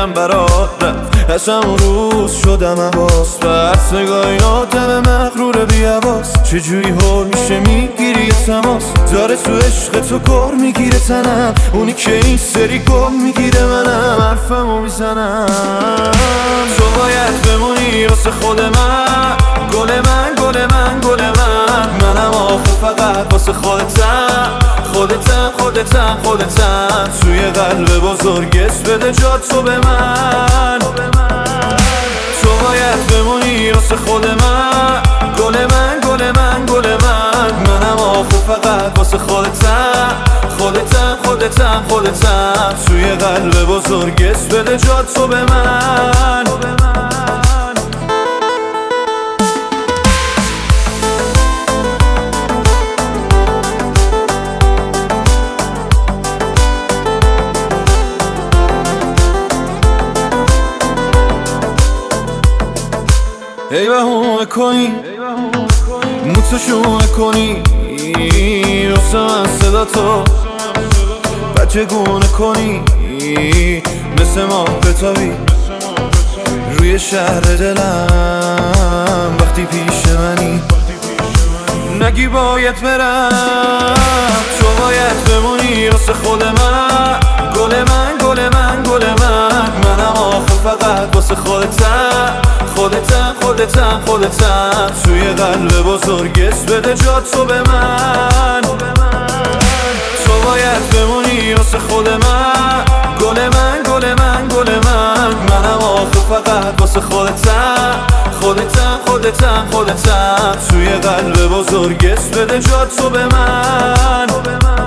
دلم برات رفت، از همون روز شدم حواس بس نگاهیاتم مغرور بی‌حواس. چجوری حال میشه میگیری تماس، داره تو عشق تو کار میگیره تنم، اونی که این سری گل میگیره منم حرفمو میزنم. تو باید بمونی واسه خود من، گل من گل من گل من، منم آخه فقط واسه خودتم خودتم خودتم خودتم. توی قلب بزرگ اسم بده جا تو به من. تو باید بمونی واسه خود من، گل من گل من گل من، منم آخه فقط واسه خودتم خودتم خودتم خودتم. توی قلب بزرگ اسم بده جا تو به من. ای بهونه کنی موتوشونه کنی واسه من صدا تو و چگونه کنی، مثل ما بتابی روی شهر دلم وقتی پیش منی. نگی باید برم، تو باید بمونی واسه خود من، گل من گل من گل من، منم آخه فقط واسه خودتم خودتم خودتم خودتم. توی قلب بزرگ اسم بده جا تو به من. تو باید بمونی واسه خود من، گل من گل من گل من، منم آخه فقط واسه خودتم خودتم خودتم خودتم. توی قلب بزرگ اسم بده جا تو به من.